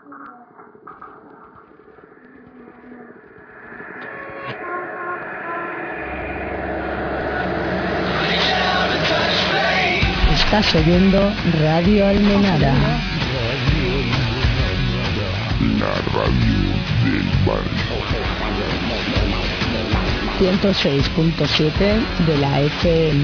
Estás oyendo Radio Almenara. La radio del barrio. 106.7 de la FM.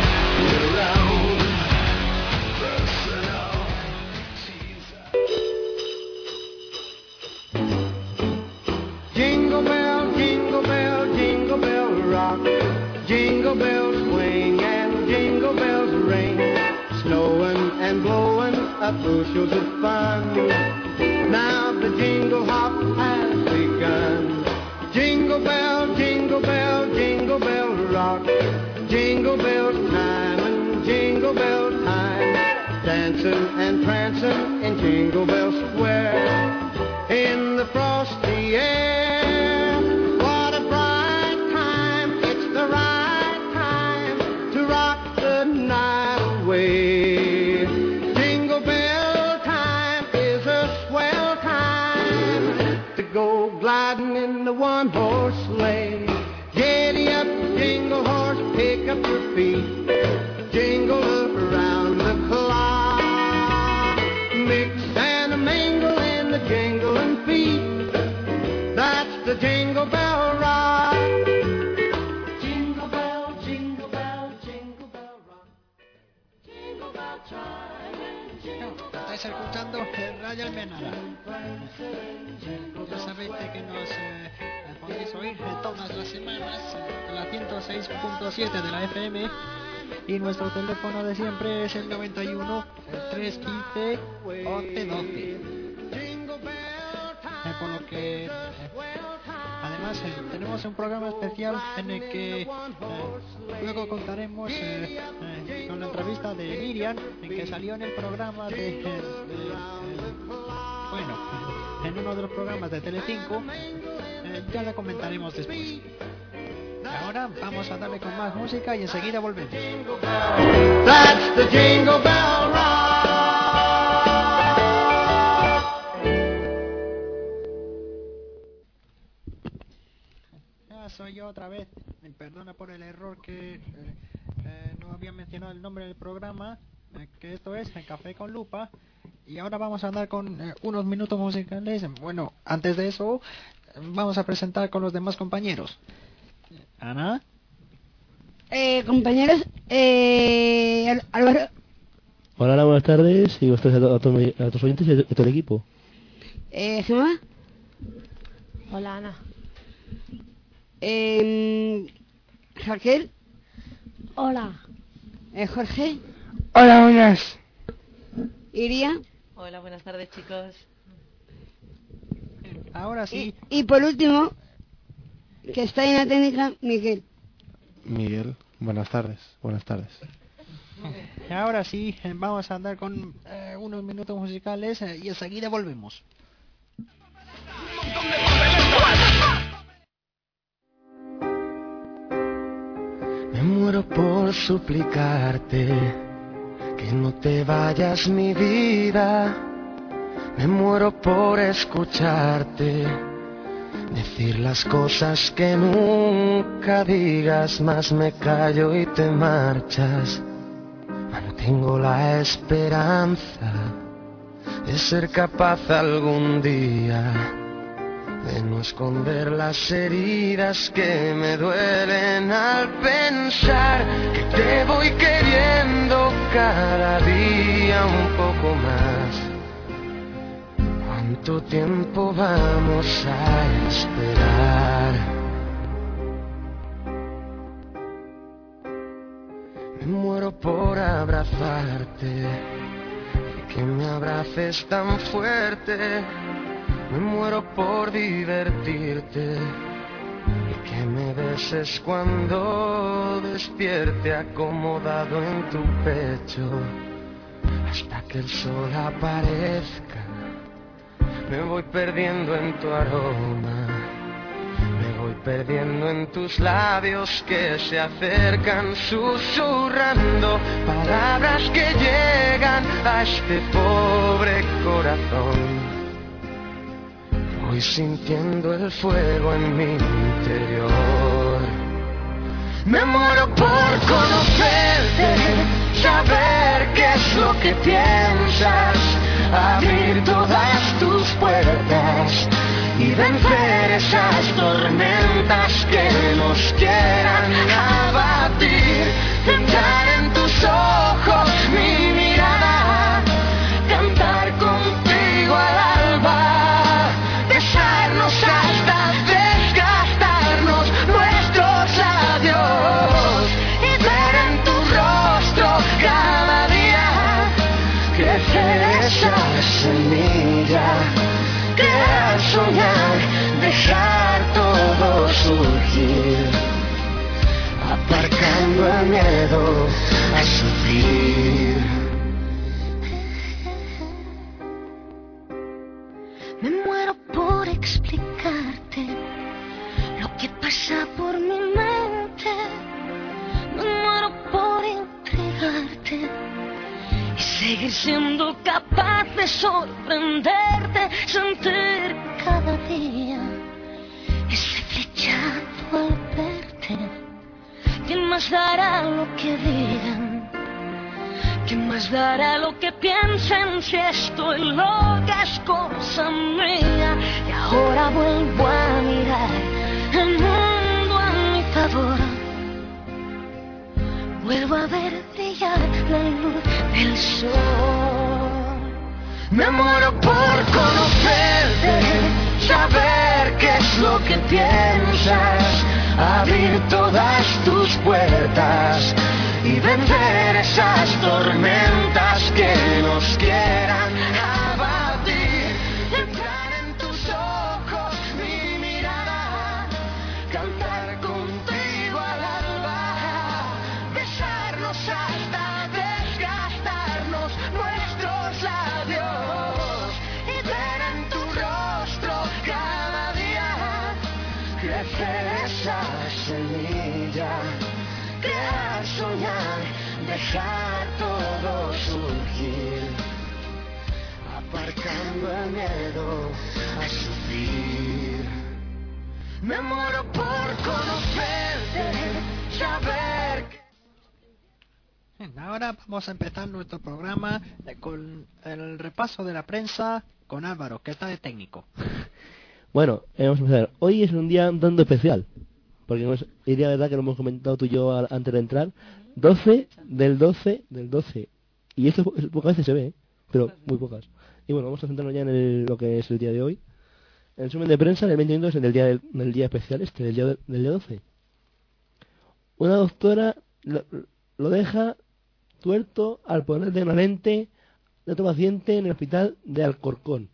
Jingle bell, jingle bell, jingle bell rock. Jingle bells swing and jingle bells ring. Snowing and blowing up bushels of fun. Now the jingle hop has begun. Jingle bell, jingle bell, jingle bell rock. Jingle bell time and jingle bell time. Dancing and prancing in Jingle Bell Square. In the frosty air, what a bright time. It's the right time to rock the night away. Jingle bell time is a swell time to go gliding in the one-horse sleigh. Giddy up, jingle horse, pick up your feet. Jingle around the clock. Mix and a mingle in the jingling feet. That's the Jingle Bell Rock. Jingle bell, jingle bell, jingle bell rock. Jingle bell time and jingle bell. Estáis escuchando Radio Almenara. Ya sabéis que nos podéis oír todas las semanas en la 106.7 de la FM. Y nuestro teléfono de siempre es el 91 315 1112. Por lo que además tenemos un programa especial en el que luego contaremos con la entrevista de Miriam, en que salió en el programa en uno de los programas de Telecinco. Ya la comentaremos después. Ahora vamos a darle con más música y enseguida volvemos. That's the Jingle Bell Rock. Ya soy yo otra vez. Me perdona por el error que no había mencionado el nombre del programa, que esto es El Café con Lupa. Y ahora vamos a andar con unos minutos musicales. Bueno, antes de eso vamos a presentar con los demás compañeros. Ana. Compañeros, Álvaro. Hola, buenas tardes y buenas tardes a tus oyentes y a todo el equipo. Gemma. Hola, Ana. Raquel. Hola. Jorge. Hola, buenas. Iria. Hola, buenas tardes, chicos. Ahora sí. Y por último, que está en la técnica, Miguel. Miguel, buenas tardes. Buenas tardes. Ahora sí, vamos a andar con unos minutos musicales y enseguida volvemos. Me muero por suplicarte que no te vayas, mi vida. Me muero por escucharte decir las cosas que nunca digas, más me callo y te marchas. Mantengo la esperanza de ser capaz algún día de no esconder las heridas que me duelen al pensar que te voy queriendo cada día un poco más. ¿Cuánto tiempo vamos a esperar? Me muero por abrazarte y que me abraces tan fuerte. Me muero por divertirte y que me beses cuando despierte acomodado en tu pecho hasta que el sol aparezca. Me voy perdiendo en tu aroma, me voy perdiendo en tus labios que se acercan susurrando palabras que llegan a este pobre corazón. Voy sintiendo el fuego en mi interior. Me muero por conocerte, saber qué es lo que piensas, abrir todas tus puertas y vencer esas tormentas que nos quieran abatir. Entrar en tus ojos mi mirada, cantar contigo al alba, besarnos hasta desgastarnos nuestros labios y ver en tu rostro cada día crecer esa semilla, crear, soñar, dejar todo surgir, aparcando el miedo a sufrir. Me muero por explicarte lo que pasa por mi mente. Me muero por entregarte y seguir siendo capaz de sorprenderte, sentir cada día ese flechazo al verte. ¿Quién más dará lo que digan? ¿Quién más dará lo que piensen si estoy loca es cosa mía? Y ahora vuelvo a mirar el mundo a mi favor. Vuelvo a ver brillar la luz del sol. Me muero por conocerte, saber qué es lo que piensas, abrir todas tus puertas y vencer esas tormentas que nos quieran abatir. Entrar en tus ojos mi mirada, cantar contigo al alba, besarnos hasta desgastarnos nuestros labios y ver en tu rostro cada día crecer esa semilla, crear, soñar, dejar todo surgir, aparcando el miedo a sufrir. Me muero por conocerte, saber que... Bien, ahora vamos a empezar nuestro programa con el repaso de la prensa con Álvaro, que está de técnico. Bueno, vamos a empezar. Hoy es un día un tanto especial, porque es día, verdad, que lo hemos comentado tú y yo antes de entrar. 12 del 12. Y esto pocas veces se ve, pero muy pocas. Y bueno, vamos a centrarnos ya en lo que es el día de hoy. El resumen de prensa del 20 minutos del día especial del día 12. Una doctora lo deja tuerto al ponerle una lente de otro paciente en el hospital de Alcorcón.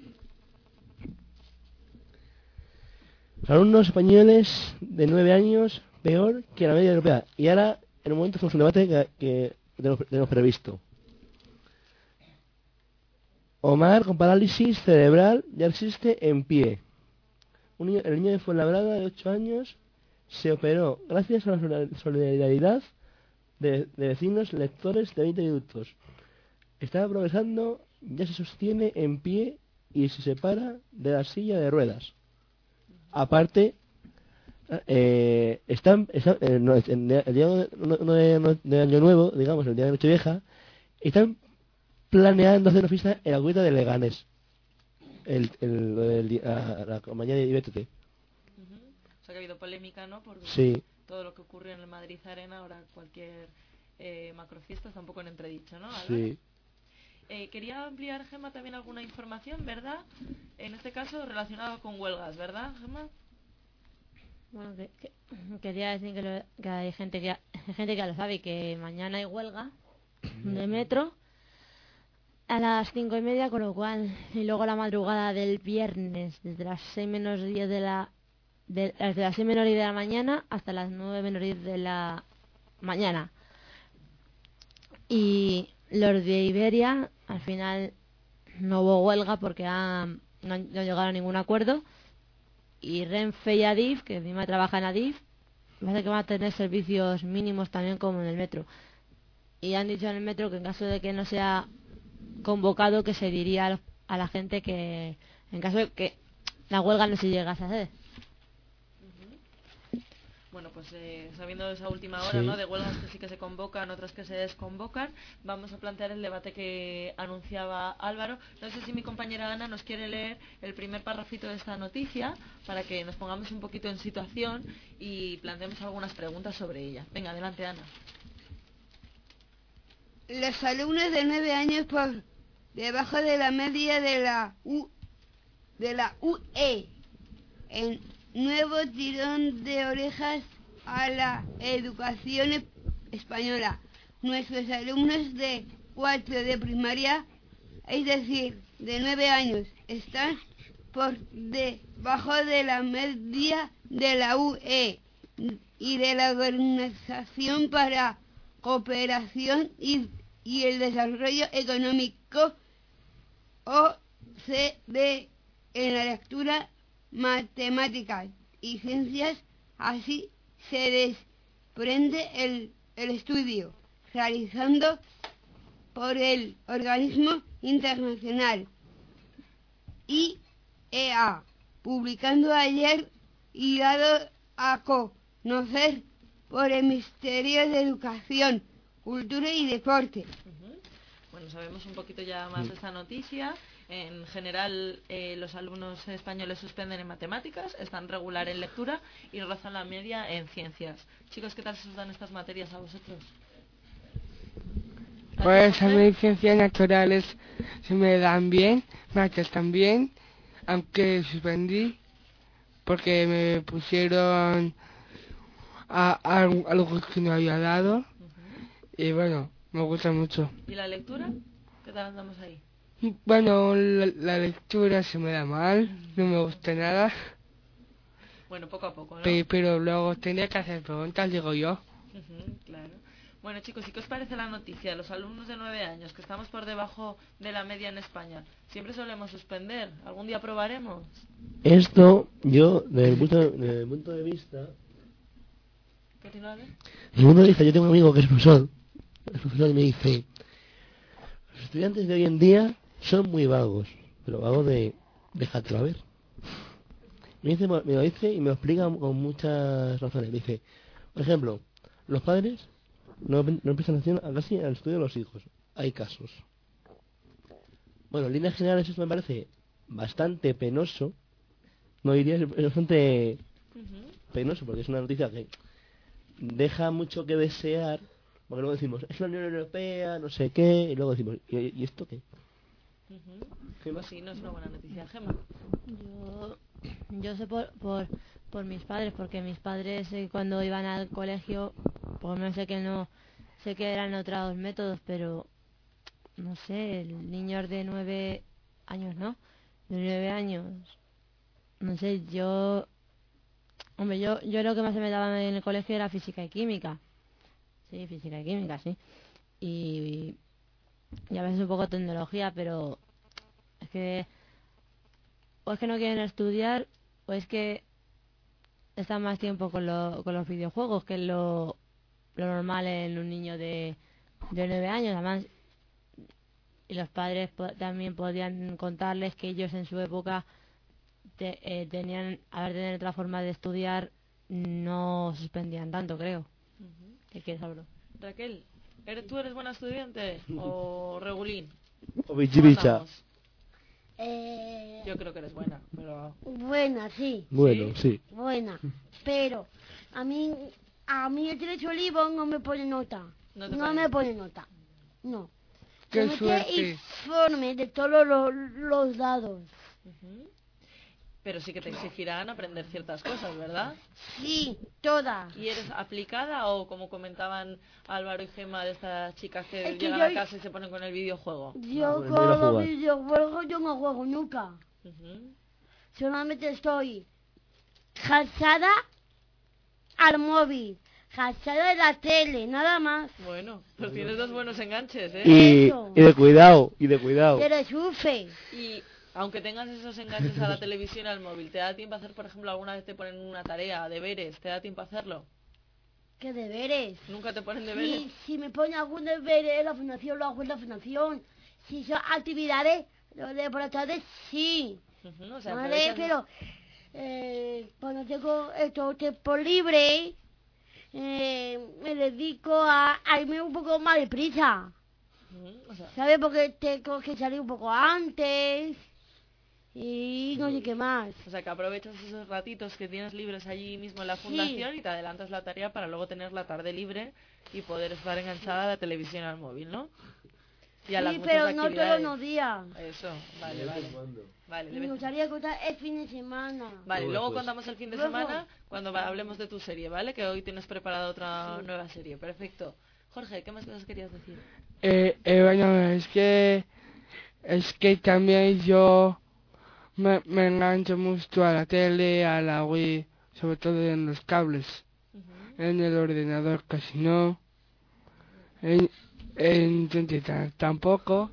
Los alumnos españoles de 9 años peor que la media europea. Y ahora, en un momento, hacemos un debate que tenemos previsto. Omar, con parálisis cerebral, ya existe en pie. El niño de Fuenlabrada, de 8 años, se operó gracias a la solidaridad de vecinos lectores de 20 minutos. Estaba progresando, ya se sostiene en pie y se separa de la silla de ruedas. Aparte, el día de Año Nuevo, digamos, el día de Nochevieja, están planeando hacer una fiesta en la cuita de Leganés, la compañía de Diviértete. O sea que ha habido polémica, ¿no? Por sí. Todo lo que ocurrió en el Madrid Arena, ahora cualquier macrofiesta está un poco en entredicho, ¿no? ¿Álvaro? Sí. Quería ampliar, Gemma, también alguna información, ¿verdad? En este caso relacionado con huelgas, ¿verdad, Gemma? Bueno, quería decir que hay gente que ya lo sabe, que mañana hay huelga de metro a las 5:30, con lo cual, y luego la madrugada del viernes, desde las 6 menos 10 desde las 6 menos 10 de la mañana hasta las 9 menos 10 de la mañana. Y los de Iberia, al final no hubo huelga porque no llegaron a ningún acuerdo. Y Renfe y Adif, que encima trabaja en Adif, parece que van a tener servicios mínimos también como en el metro. Y han dicho en el metro que en caso de que no sea convocado, que se diría a la gente que en caso de que la huelga no se llegase a hacer. Bueno, pues sabiendo esa última hora, Sí. ¿no?, de huelgas que sí que se convocan, otras que se desconvocan, vamos a plantear el debate que anunciaba Álvaro. No sé si mi compañera Ana nos quiere leer el primer parrafito de esta noticia para que nos pongamos un poquito en situación y planteemos algunas preguntas sobre ella. Venga, adelante, Ana. Los alumnos de 9 años por debajo de la media de la UE, en nuevo tirón de orejas a la educación española. Nuestros alumnos de 4 de primaria, es decir, de 9 años, están por debajo de la media de la UE y de la Organización para Cooperación y el Desarrollo Económico, OCDE, en la lectura, matemáticas y ciencias. Así se desprende el estudio realizado por el organismo internacional IEA, publicando ayer y dado a conocer por el Ministerio de Educación, Cultura y Deporte. Bueno, sabemos un poquito ya más de esta noticia. En general, los alumnos españoles suspenden en matemáticas, están regular en lectura y rozan la media en ciencias. Chicos, ¿qué tal se os dan estas materias a vosotros? Pues a mí ciencias naturales se me dan bien, mates también, aunque suspendí porque me pusieron algo que no había dado. Y bueno, me gusta mucho. ¿Y la lectura? ¿Qué tal andamos ahí? Bueno, la lectura se me da mal, no me gusta nada. Bueno, poco a poco, ¿no? Pero luego tendría que hacer preguntas, digo yo. Claro. Bueno, chicos, ¿y qué os parece la noticia? Los alumnos de 9 años, que estamos por debajo de la media en España, siempre solemos suspender. ¿Algún día probaremos? Esto, yo, desde el punto de vista... ¿Continuaré? Desde el punto de vista, yo tengo un amigo que es profesor. El profesor me dice, los estudiantes de hoy en día son muy vagos, pero vagos de déjatelo a ver. Me lo dice y me lo explica con muchas razones. Me dice, por ejemplo, los padres no prestan atención casi al estudio de los hijos. Hay casos. Bueno, en líneas generales esto me parece bastante penoso. No diría, es bastante penoso porque es una noticia que deja mucho que desear. Porque luego decimos, es la Unión Europea, no sé qué, y luego decimos, ¿y esto qué? Gema, sí, no es una buena noticia. Gema. Yo sé por mis padres, porque mis padres cuando iban al colegio, pues no sé que eran otros métodos, pero no sé, el niño de 9 años, ¿no? De 9 años, no sé, yo lo que más se me daba en el colegio era física y química. Sí, física y química, sí. Y a veces un poco tecnología, pero es que o es que no quieren estudiar o es que están más tiempo con los videojuegos, que es lo normal en un niño de 9 años. Además, y los padres también podían contarles que ellos en su época tenían otra forma de estudiar, no suspendían tanto, creo. ¿Qué quieres, Álvaro? Raquel, ¿tú eres buena estudiante o regulín? O bichibicha. Yo creo que eres buena, pero... Buena, sí. Bueno, sí. Buena, pero a mí el derecho olivo no me pone nota. No me pone nota. No. ¡Qué Me suerte! informe de todos los dados. Pero sí que te exigirán aprender ciertas cosas, ¿verdad? Sí, todas. ¿Y eres aplicada o como comentaban Álvaro y Gema de estas chicas que Es que llegan yo- a casa y se ponen con el videojuego? Yo con el con los jugar. videojuegos yo no juego nunca. Solamente estoy cansada al móvil, cansada de la tele, nada más. Bueno, pues tienes dos buenos enganches, ¿eh? Y de cuidado, Pero enchufe. Y aunque tengas esos enganches a la televisión y al móvil, ¿te da tiempo a hacer, por ejemplo, alguna vez te ponen una tarea, deberes? ¿Te da tiempo a hacerlo? ¿Qué deberes? ¿Nunca te ponen deberes? Si me pone algún deber en la fundación, lo hago en la fundación. Si son actividades, lo de por la tarde, sí. O sea, ¿Vale? aprovechas- Pero cuando tengo estos tiempo libre, me dedico a irme un poco más deprisa. O sea, ¿Sabes? Porque tengo que salir un poco antes y no sé qué más. o sea, que aprovechas esos ratitos que tienes libres allí mismo en la fundación y te adelantas la tarea para luego tener la tarde libre y poder estar enganchada a la televisión y al móvil, ¿no? Y a las Sí, muchas pero no todos actividades. los días. Eso, vale. Vale, Me gustaría contar el fin de semana. Vale, luego contamos el fin de Luego. semana cuando hablemos de tu serie, ¿vale? Que hoy tienes preparada otra nueva serie. Perfecto. Jorge, ¿qué más cosas querías decir? Bueno, es que también yo me engancho mucho a la tele, a la Wii, sobre todo en los cables. En el ordenador casi no. En internet tampoco.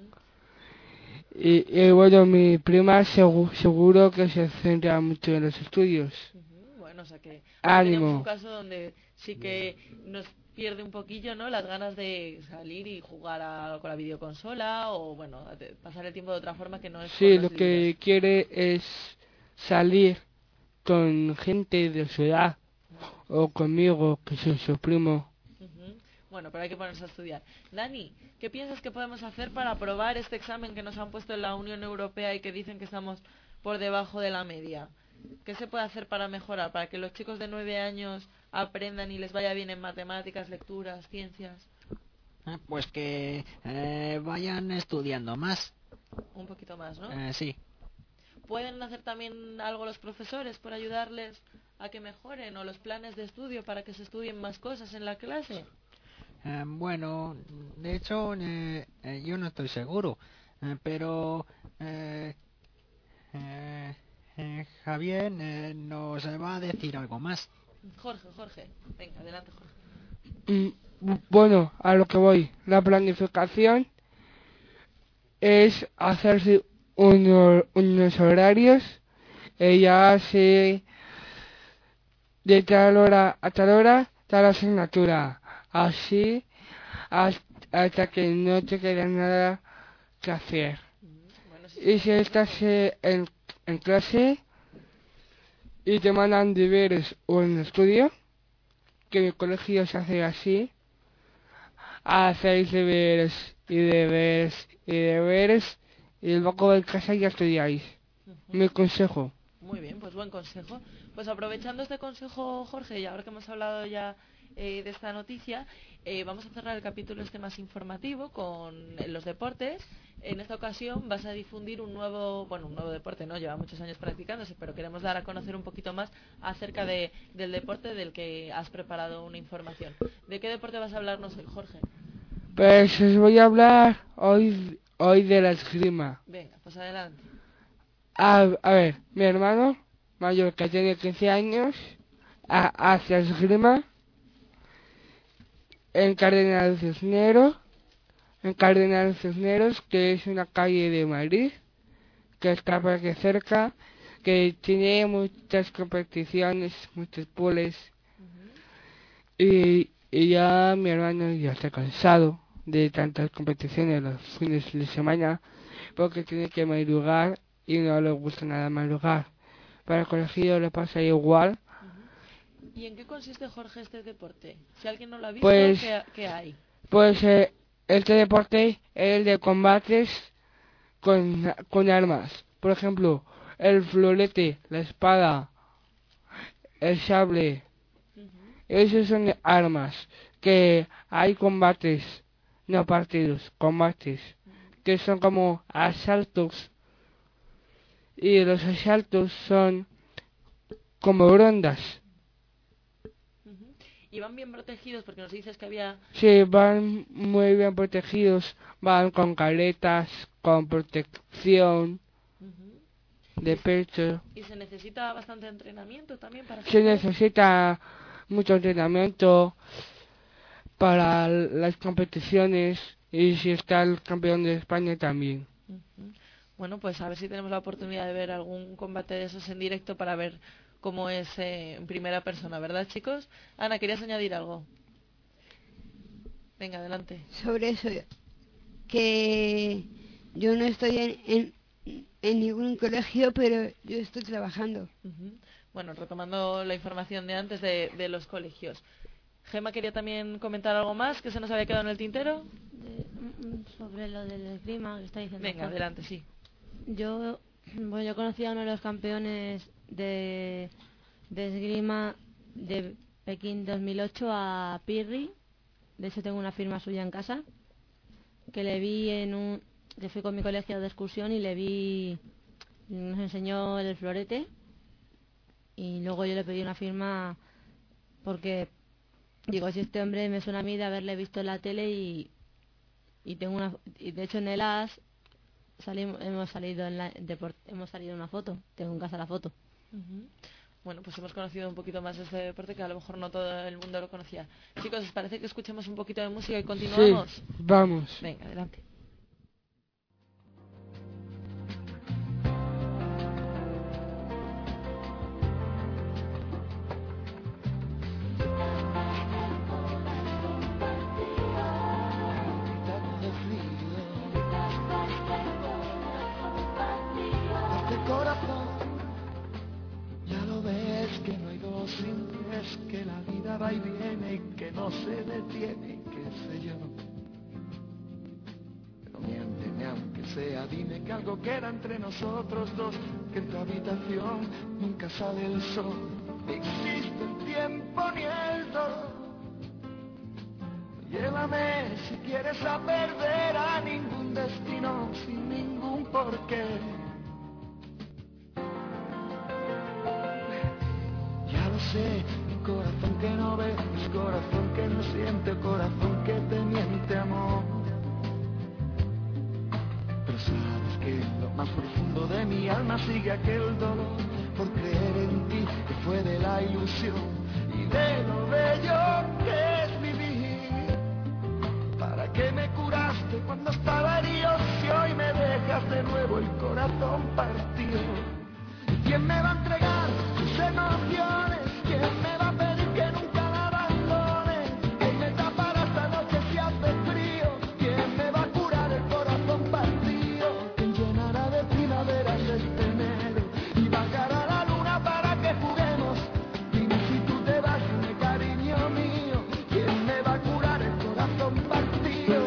Y bueno, mi prima seguro que se centra mucho en los estudios. Bueno, o sea que Ánimo. tenemos un caso donde sí que nos pierde un poquillo, ¿no? Las ganas de salir y jugar con la videoconsola o, bueno, pasar el tiempo de otra forma que no es Sí, con lo los que libros. quiere es salir con gente de su edad o conmigo, que soy su primo. Bueno, pero hay que ponerse a estudiar. Dani, ¿qué piensas que podemos hacer para aprobar este examen que nos han puesto en la Unión Europea y que dicen que estamos por debajo de la media? ¿Qué se puede hacer para mejorar, para que los chicos de 9 años aprendan y les vaya bien en matemáticas, lecturas, ciencias? Pues que vayan estudiando más. Un poquito más, ¿no? Sí. ¿Pueden hacer también algo los profesores por ayudarles a que mejoren o los planes de estudio para que se estudien más cosas en la clase? Bueno, de hecho, yo no estoy seguro, pero Javier nos va a decir algo más. Jorge, venga, adelante, Jorge. Bueno, a lo que voy. La planificación es hacerse unos horarios y ya se de tal hora a tal hora tal asignatura. Así hasta que no te quede nada que hacer. Y si estás en clase y te mandan deberes o en estudio, que en el colegio se hace así, hacéis deberes y luego en casa ya estudiáis. Mi consejo. Muy bien, pues buen consejo. Pues aprovechando este consejo, Jorge, y ahora que hemos hablado ya de esta noticia, vamos a cerrar el capítulo este más informativo con los deportes. En esta ocasión vas a difundir un nuevo deporte, ¿no? Lleva muchos años practicándose, pero queremos dar a conocer un poquito más acerca del deporte del que has preparado una información. ¿De qué deporte vas a hablarnos hoy, Jorge? Pues os voy a hablar hoy de la esgrima. Venga, pues adelante. A ver, mi hermano mayor, que tiene 15 años, hace esgrima en Cardenal Cisneros, que es una calle de Madrid, que está por aquí cerca, que tiene muchas competiciones, muchos pules, y ya mi hermano ya está cansado de tantas competiciones los fines de semana, porque tiene que madrugar y no le gusta nada madrugar. Para el colegio le pasa igual. ¿Y en qué consiste, Jorge, este deporte? Si alguien no lo ha visto, Pues, ¿qué hay? Pues este deporte es el de combates con armas. Por ejemplo, el florete, la espada, el sable. Esos son armas. Que hay combates, no partidos, combates. Que son como asaltos. Y los asaltos son como rondas. ¿Y van bien protegidos? Porque nos dices que había... Sí, van muy bien protegidos. Van con caretas, con protección de pecho. ¿Y se necesita bastante entrenamiento también para... Se necesita mucho entrenamiento para las competiciones y si está el campeón de España también. Bueno, pues a ver si tenemos la oportunidad de ver algún combate de esos en directo para ver cómo es en primera persona, ¿verdad, chicos? Ana, ¿querías añadir algo? Venga, adelante. Sobre eso, que yo no estoy en ningún colegio, pero yo estoy trabajando. Bueno, retomando la información de antes de los colegios. Gemma quería también comentar algo más que se nos había quedado en el tintero. Sobre lo del esgrima que está diciendo. Venga, adelante, sí. Yo conocí a uno de los campeones de esgrima de Pekín 2008, a Pirri. De hecho tengo una firma suya en casa, que le vi que fui con mi colegio de excursión y le vi, nos enseñó el florete, y luego yo le pedí una firma porque digo, si este hombre me suena a mí de haberle visto en la tele, y tengo y de hecho en el AS hemos salido en una foto, tengo en casa la foto. Bueno, pues hemos conocido un poquito más de este deporte, que a lo mejor no todo el mundo lo conocía. Chicos, ¿os parece que escuchemos un poquito de música y continuamos? Sí, vamos. Venga, adelante. Que la vida va y viene y que no se detiene y qué sé yo. Pero miénteme aunque sea, dime que algo queda entre nosotros dos, que en tu habitación nunca sale el sol, ni existe el tiempo ni el dolor. Llévame si quieres a perder a ningún destino sin ningún porqué. Ya lo sé. Corazón que no ves, corazón que no siente, corazón que te miente, amor. Pero sabes que en lo más profundo de mi alma sigue aquel dolor por creer en ti, que fue de la ilusión y de lo bello que es vivir. ¿Para qué me curaste cuando estaba herido si hoy me dejas de nuevo el corazón partido? ¿Y quién me va a entregar sus emociones? ¿Quién me va a pedir que nunca la abandone? ¿Quién me tapará esta noche si hace frío? ¿Quién me va a curar el corazón partido? ¿Quién llenará de primaveras este enero y bajará la luna para que juguemos? Dime si tú te vas, dime cariño mío, ¿quién me va a curar el corazón partido?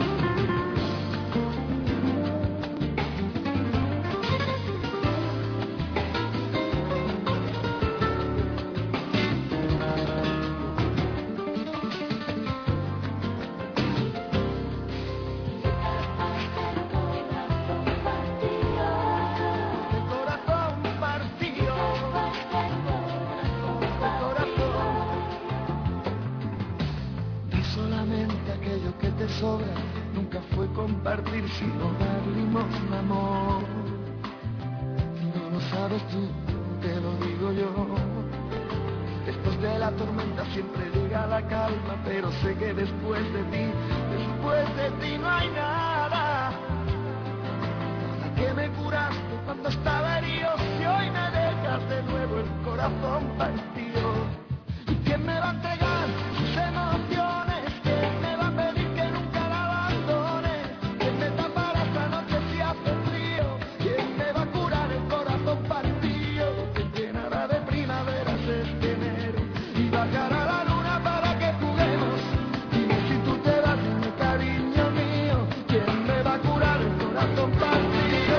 Sobra, nunca fue compartir sino dar limosna, amor. No lo sabes tú, te lo digo yo. Después de la tormenta siempre llega la calma, pero sé que después de ti no hay nada. ¿Para qué me curaste cuando estaba herido si hoy me dejas de nuevo el corazón partido? ¿Y quién me va a entregar sus emociones? ¿Quién me va a pedir que nunca la abandone? ¿Quién me tapará esta noche si hace frío? ¿Quién me va a curar el corazón partido? ¿Quién llenará de primaveras este enero y bajará la luna para que juguemos? Dime si tú te vas, mi cariño mío, ¿quién me va a curar el corazón partido?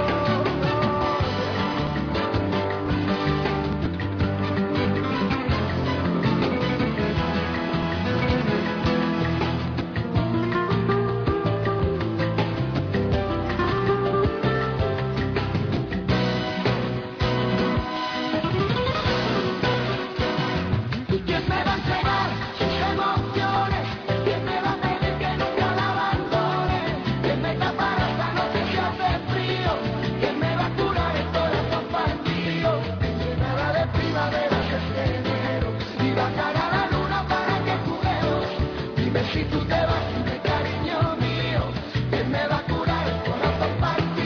Si tú te vas, dime cariño mío, ¿quién me va a curar el corazón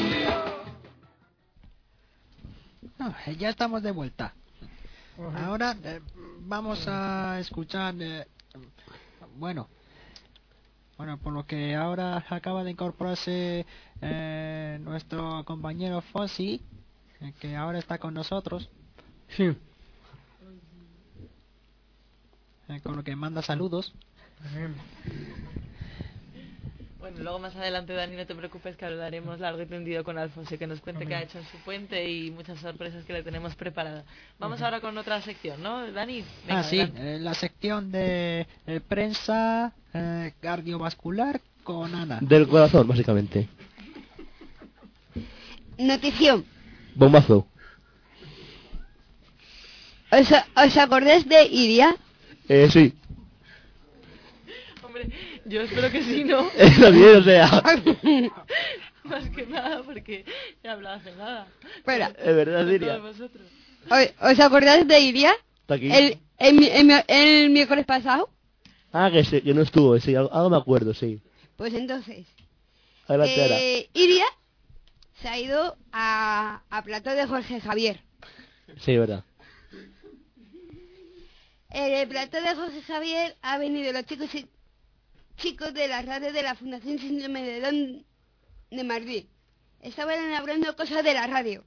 partido? Ya estamos de vuelta. Ahora vamos a escuchar, bueno, Bueno, por lo que ahora acaba de incorporarse nuestro compañero Fossi, que ahora está con nosotros. Sí. Con lo que manda saludos. Bueno, luego más adelante, Dani, no te preocupes que hablaremos largo y tendido con Alfonso, que nos cuente qué ha hecho en su puente y muchas sorpresas que le tenemos preparadas. Vamos ahora con otra sección, ¿no, Dani? Venga, Sí, adelante. la sección de prensa cardiovascular con Ana. Del corazón, básicamente. Notición. Bombazo. ¿Os acordáis de Iria? Sí. Hombre, yo espero que sí, ¿no? También, o sea. Más que nada porque he hablado hace nada. Espera. Es verdad, Con Iria. todos vosotros. ¿Os acordáis de Iria? Está aquí. El miércoles pasado. Ah, que no estuvo, sí, algo me acuerdo, sí. Pues entonces, Adelante, ahora. Iria se ha ido a plató de Jorge Javier. Sí, verdad. En el plató de Jorge Javier ha venido los chicos de la radio de la Fundación Síndrome de Down de Madrid. Estaban hablando cosas de la radio.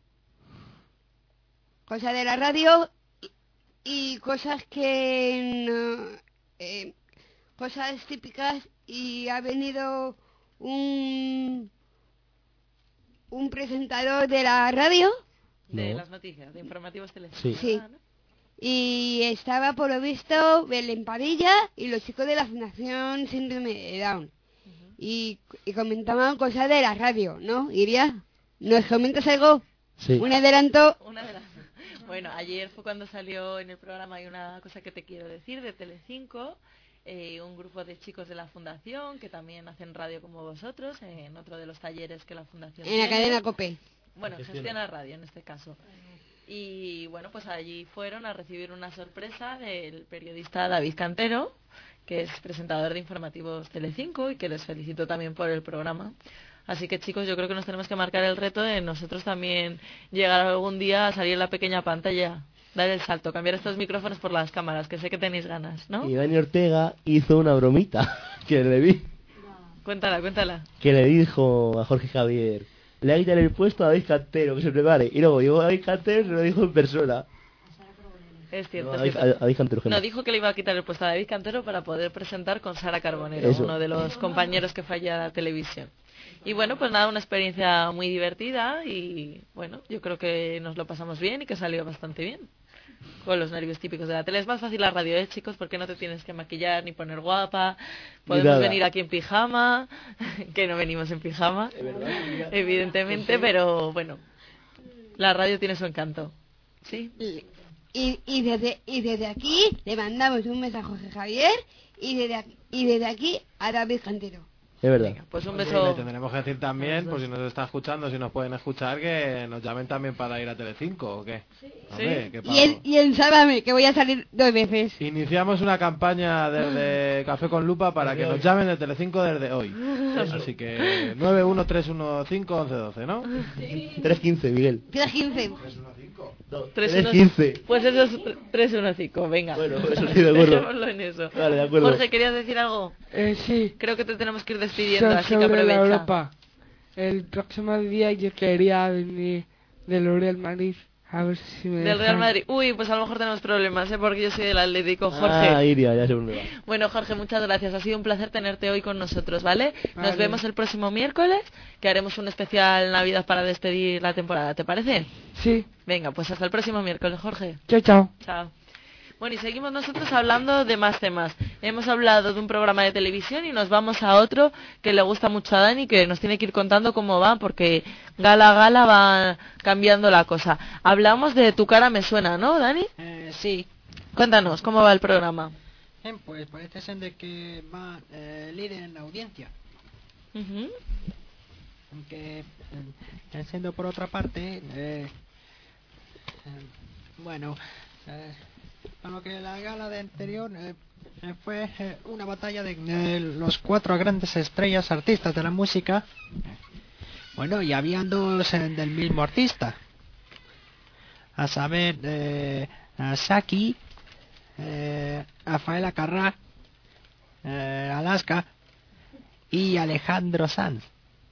Cosas de la radio y cosas que no, cosas típicas, y ha venido un presentador de la radio. De No. las noticias, de informativos televisión. Sí. Sí. Y estaba, por lo visto, Belén Padilla y los chicos de la Fundación Síndrome de Down. Y comentaban cosas de la radio, ¿no? Iria, ¿nos comentas algo? Sí. Un adelanto. Bueno, ayer fue cuando salió en el programa Hay una cosa que te quiero decir, de Telecinco, un grupo de chicos de la Fundación que también hacen radio como vosotros, en otro de los talleres que la Fundación En la tiene. cadena COPE. Bueno, gestiona radio en este caso. Y bueno, pues allí fueron a recibir una sorpresa del periodista David Cantero, que es presentador de informativos Telecinco y que les felicito también por el programa. Así que, chicos, yo creo que nos tenemos que marcar el reto de nosotros también llegar algún día a salir en la pequeña pantalla, dar el salto, cambiar estos micrófonos por las cámaras, que sé que tenéis ganas, ¿no? Y Dani Ortega hizo una bromita que le vi. Cuéntala. Que le dijo a Jorge Javier: le ha quitado el puesto a David Cantero, que se prepare. Y luego llegó David Cantero y se lo dijo en persona. Es cierto. No, es a cierto. David Cantero, No, Gemma. dijo que le iba a quitar el puesto a David Cantero para poder presentar con Sara Carbonero, Eso. uno de los compañeros que falla la televisión. Y bueno, pues nada, una experiencia muy divertida y bueno, yo creo que nos lo pasamos bien y que salió bastante bien. Con los nervios típicos de la tele. Es más fácil la radio, chicos, porque no te tienes que maquillar ni poner guapa. Podemos nada. venir aquí en pijama, que no venimos en pijama, evidentemente, pero bueno, la radio tiene su encanto. ¿Sí? Y desde aquí le mandamos un beso a Jorge Javier y desde aquí a David Cantero. Es verdad. Pues un Oye, beso. le tendremos que decir también, por si nos está escuchando, si nos pueden escuchar, que nos llamen también para ir a Telecinco, ¿o qué? Hombre, ¿qué pasa? Y en Sálvame, que voy a salir 2 veces. Iniciamos una campaña desde Café con Lupa para que nos llamen de Telecinco desde hoy. Así que 913151112, ¿no? 315, Miguel. 315. 315. Pues eso es 315, venga. Bueno, eso sí, de acuerdo. Dejémoslo en eso. Vale, de acuerdo. Jorge, ¿querías decir algo? Sí. Creo que te tenemos que ir despidiendo, así que Sobre la aprovecha. Europa. El próximo día yo quería venir del Real Madrid. A ver si me Del Real dejan. Madrid. Uy, pues a lo mejor tenemos problemas, porque yo soy del Atlético, Jorge. Ah, Iria, ya sé dónde va. Bueno, Jorge, muchas gracias. Ha sido un placer tenerte hoy con nosotros, ¿vale? Nos Vale. vemos el próximo miércoles, que haremos un especial Navidad para despedir la temporada, ¿te parece? Sí. Venga, pues hasta el próximo miércoles, Jorge. Chao, chao. Chao. Bueno, y seguimos nosotros hablando de más temas. Hemos hablado de un programa de televisión y nos vamos a otro que le gusta mucho a Dani, que nos tiene que ir contando cómo va, porque gala a gala va cambiando la cosa. Hablamos de Tu cara me suena, ¿no, Dani? Sí. Cuéntanos, ¿cómo va el programa? Pues parece ser de que va líder en la audiencia. Ujú. Aunque, siendo por otra parte, bueno, con lo que la gala de anterior fue una batalla de los 4 grandes estrellas artistas de la música. Bueno, y habían 2 del mismo artista, a saber, a Saki, Rafaela Carrá, Alaska, y Alejandro Sanz.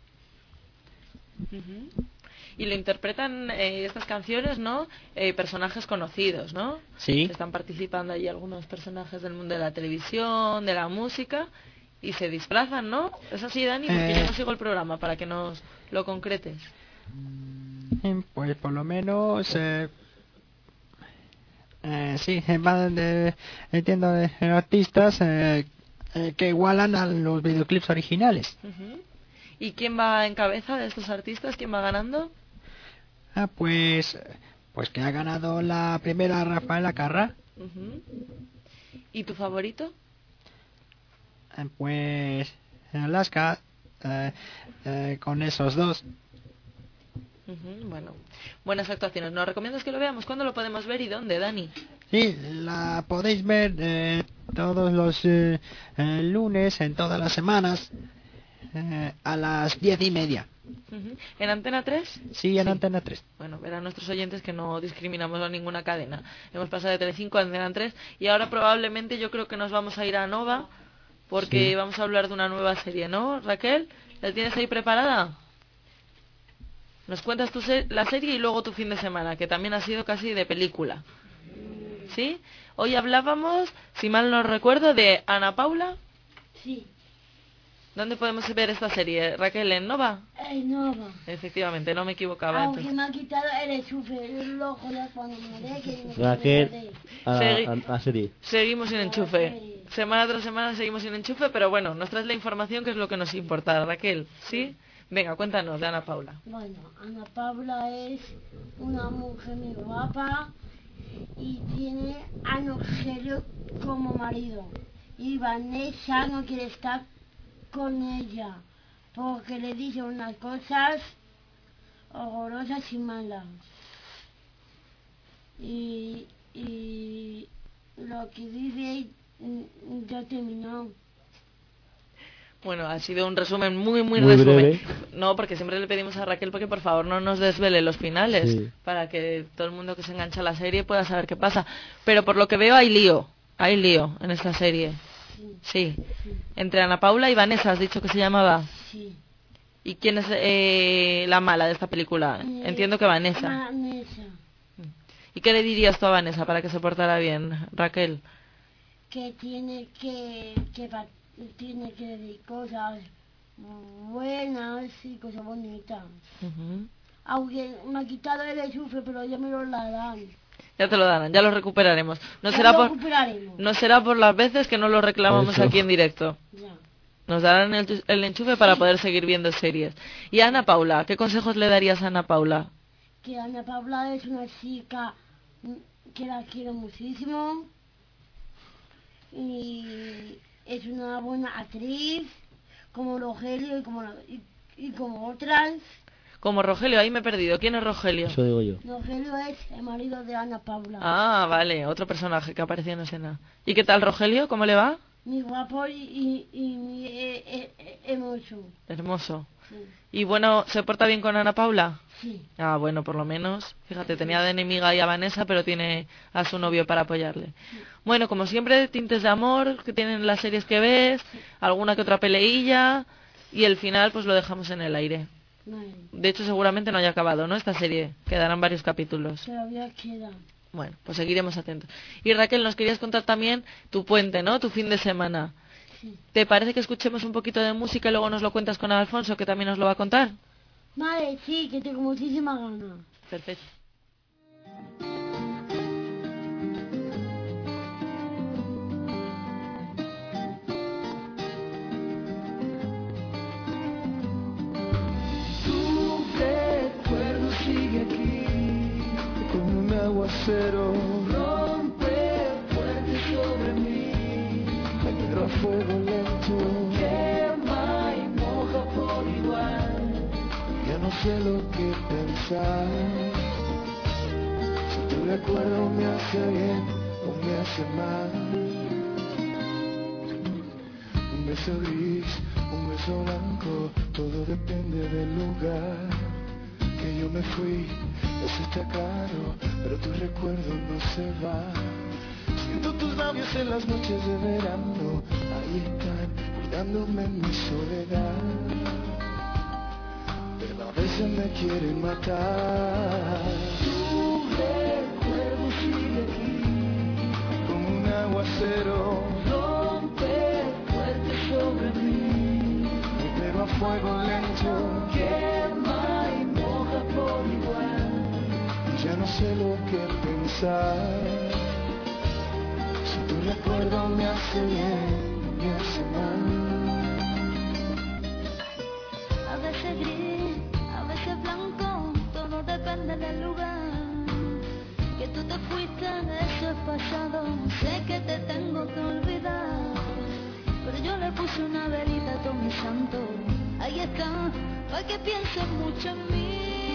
Y lo interpretan estas canciones, ¿no? Personajes conocidos, ¿no? Sí. Están participando allí algunos personajes del mundo de la televisión, de la música, y se disfrazan, ¿no? Es así, Dani, porque yo no sigo el programa, para que nos lo concretes. Pues por lo menos... sí, van entiendo de artistas que igualan a los videoclips originales. ¿Y quién va en cabeza de estos artistas? ¿Quién va ganando? Pues que ha ganado la primera Rafaela Carrà. ¿Y tu favorito? Pues Alaska, con esos dos. Bueno, buenas actuaciones. ¿Nos recomiendas que lo veamos? ¿Cuándo lo podemos ver y dónde, Dani? Sí, la podéis ver todos los lunes, en todas las semanas, a las 10:30. ¿En Antena 3? Sí, en Antena 3. Bueno, verán nuestros oyentes que no discriminamos a ninguna cadena. Hemos pasado de Telecinco a Antena 3 y ahora probablemente yo creo que nos vamos a ir a Nova porque vamos a hablar de una nueva serie, ¿no, Raquel? ¿La tienes ahí preparada? Nos cuentas la serie y luego tu fin de semana, que también ha sido casi de película. ¿Sí? Hoy hablábamos, si mal no recuerdo, de Ana Paula. Sí. ¿Dónde podemos ver esta serie, Raquel? ¿En Nova? En Nova. Efectivamente, no me equivocaba. Aunque me ha quitado el enchufe, el ojo ya cuando me deje. Raquel, a serie. Seguimos sin enchufe. Semana tras semana seguimos sin enchufe, pero bueno, nos traes la información que es lo que nos importa, Raquel. ¿Sí? Venga, cuéntanos de Ana Paula. Bueno, Ana Paula es una mujer muy guapa y tiene a Rogelio como marido. Y Vanessa no quiere estar con ella porque le dice unas cosas horrorosas y malas. Y lo que dice ya terminó. Bueno, ha sido un resumen muy resumen. Breve. No, porque siempre le pedimos a Raquel porque por favor no nos desvele los finales, para que todo el mundo que se engancha a la serie pueda saber qué pasa. Pero por lo que veo hay lío en esta serie. Sí. Entre Ana Paula y Vanessa, has dicho que se llamaba. Sí. ¿Y quién es la mala de esta película? Entiendo que Vanessa. Vanessa. ¿Y qué le dirías tú a Vanessa para que se portara bien, Raquel? Que tiene que decir cosas buenas y cosas bonitas. Aunque me ha quitado el enchufe, pero ya me lo darán. Ya te lo darán, ya lo recuperaremos. No será por las veces que no lo reclamamos aquí en directo. Ya. Nos darán el enchufe para poder seguir viendo series. Y a Ana Paula, ¿qué consejos le darías a Ana Paula? Que Ana Paula es una chica que la quiero muchísimo y es una buena actriz como Rogelio y como otras. Como Rogelio, ahí me he perdido. ¿Quién es Rogelio? Eso digo yo. Rogelio es el marido de Ana Paula. Ah, vale, otro personaje que apareció en escena. ¿Y qué tal Rogelio? ¿Cómo le va? Muy guapo y muy hermoso. Hermoso. Sí. ¿Y bueno, se porta bien con Ana Paula? Sí. Ah, bueno, por lo menos. Fíjate, tenía de enemiga ahí a Vanessa, pero tiene a su novio para apoyarle. Sí. Bueno, como siempre, tintes de amor que tienen las series que ves, alguna que otra peleilla, y el final pues lo dejamos en el aire. Vale. De hecho, seguramente no haya acabado, ¿no? Esta serie. Quedarán varios capítulos. Todavía queda. Bueno, pues seguiremos atentos. Y Raquel, nos querías contar también tu puente, ¿no? Tu fin de semana. Sí. ¿Te parece que escuchemos un poquito de música y luego nos lo cuentas con Alfonso, que también nos lo va a contar? Vale, sí, que tengo muchísima ganas. Perfecto. Tu recuerdo sigue aquí como un aguacero. Rompe fuerte sobre mí, pero a fuego lento. Quema y moja por igual. Ya no sé lo que pensar. Si tu recuerdo me hace bien o me hace mal. Un beso gris, un beso blanco, todo depende del lugar. Que yo me fui, eso está claro, pero tu recuerdo no se va. Siento tus labios en las noches de verano, ahí están, cuidándome en mi soledad. Pero a veces me quieren matar. Tu recuerdo sigue aquí, como un aguacero, rompe fuerte sobre mí. Me pego a fuego lento, quema y moja por igual. Ya no sé lo que pensar. Si tu recuerdo me hace bien, me hace mal. A veces gris, a veces blanco, todo depende del lugar. Que tú te fuiste, eso es pasado, sé que te tengo que olvidar. Pero yo le puse una velita a todo mi santo, ahí está, para que pienses mucho en mí.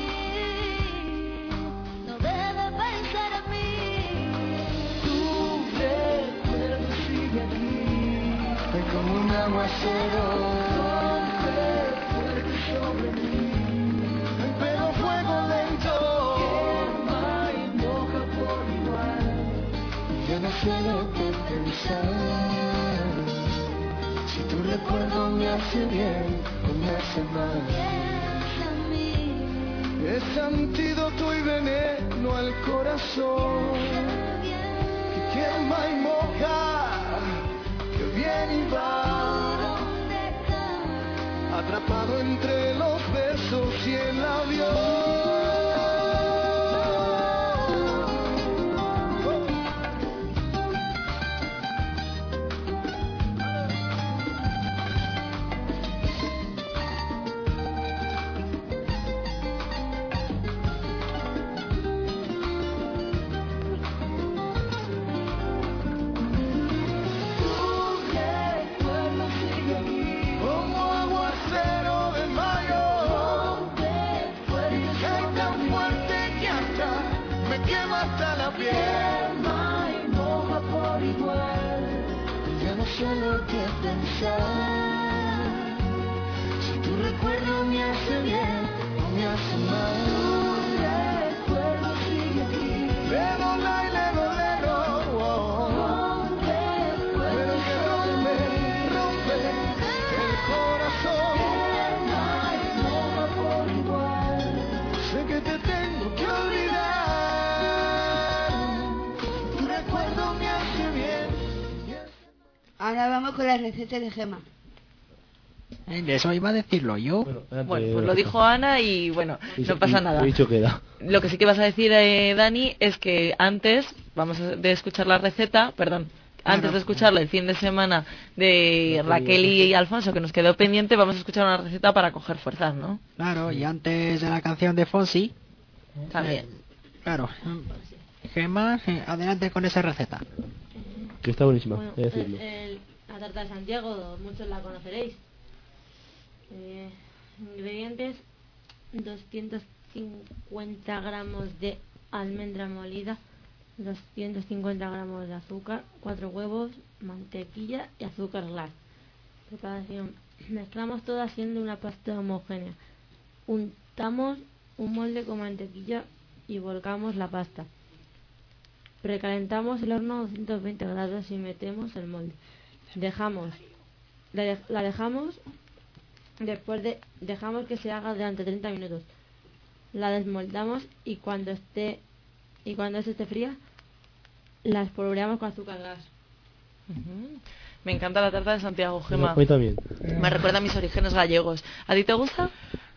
No dejes de pensar en mí. Tu recuerdo sigue aquí, es como un aguacero, rompe fuerte sobre mí. Me pego fuego lento, quema y moja por igual. Ya no sé lo que pensar. Si tu recuerdo me hace bien o me hace mal. Es antídoto y veneno al corazón, que quema y moja, que viene y va, atrapado entre los besos y el avión. Sé lo que pensar. Si tu recuerdo me hace bien o me hace mal. Tu recuerdo sigue aquí. Leno, rompe, pero que rompe el corazón. No por igual. Sé que te tengo que olvidar. Tu recuerdo me hace bien. Ahora vamos con la receta de Gema. De eso iba a decirlo yo. Bueno, pues lo dijo Ana y bueno, no pasa nada. Dicho queda. Lo que sí que vas a decir, Dani, es que antes de escuchar la receta, antes de escucharla el fin de semana de Raquel y Alfonso, que nos quedó pendiente, vamos a escuchar una receta para coger fuerzas, ¿no? Claro, y antes de la canción de Fonsi. También. Claro. Gema, adelante con esa receta. Que está buenísima, Bueno, decirlo. la tarta de Santiago, muchos la conoceréis. Ingredientes: 250 gramos de almendra molida, 250 gramos de azúcar, 4 huevos, mantequilla y azúcar glass. Preparación: mezclamos todo haciendo una pasta homogénea. Untamos un molde con mantequilla y volcamos la pasta. Precalentamos el horno a 220 grados y metemos el molde. La dejamos dejamos que se haga durante 30 minutos. La desmoldamos y cuando esté fría, la espolvoreamos con azúcar glass. Me encanta la tarta de Santiago, Gema. A mí también. Me recuerda a mis orígenes gallegos. ¿A ti te gusta?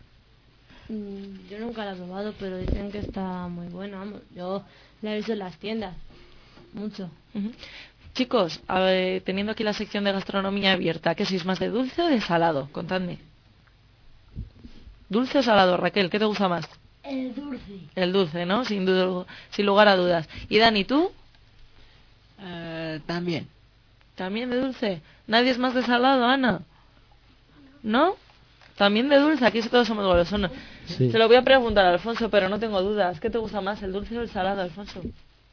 Yo nunca la he probado, pero dicen que está muy buena. Vamos, yo la he visto en las tiendas. Mucho. Chicos, teniendo aquí la sección de gastronomía abierta, ¿qué sois más de dulce o de salado? Contadme. ¿Dulce o salado, Raquel? ¿Qué te gusta más? El dulce. El dulce, ¿no? Sin lugar a dudas. ¿Y Dani, tú? También. ¿También de dulce? ¿Nadie es más de salado, Ana? ¿No? También de dulce, aquí todos somos golosones. Sí. Se lo voy a preguntar a Alfonso, pero no tengo dudas. ¿Qué te gusta más, el dulce o el salado, Alfonso?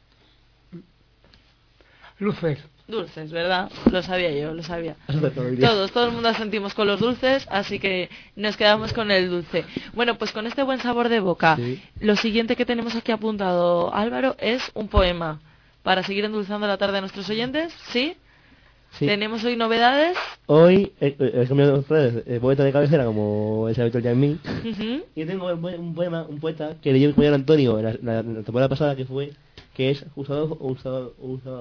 Dulces. Dulces, ¿verdad? Lo sabía yo, lo sabía. Todos, todo el mundo sentimos con los dulces, así que nos quedamos con el dulce. Bueno, pues con este buen sabor de boca, sí. Lo siguiente que tenemos aquí apuntado, Álvaro, es un poema para seguir endulzando la tarde a nuestros oyentes, ¿sí? Sí. Tenemos hoy novedades. Hoy he cambiado el poeta de cabecera, como es habitual ya en mí. Ujú. Y tengo un poeta que leyó mi compañero Antonio en la temporada pasada, que es Gustavo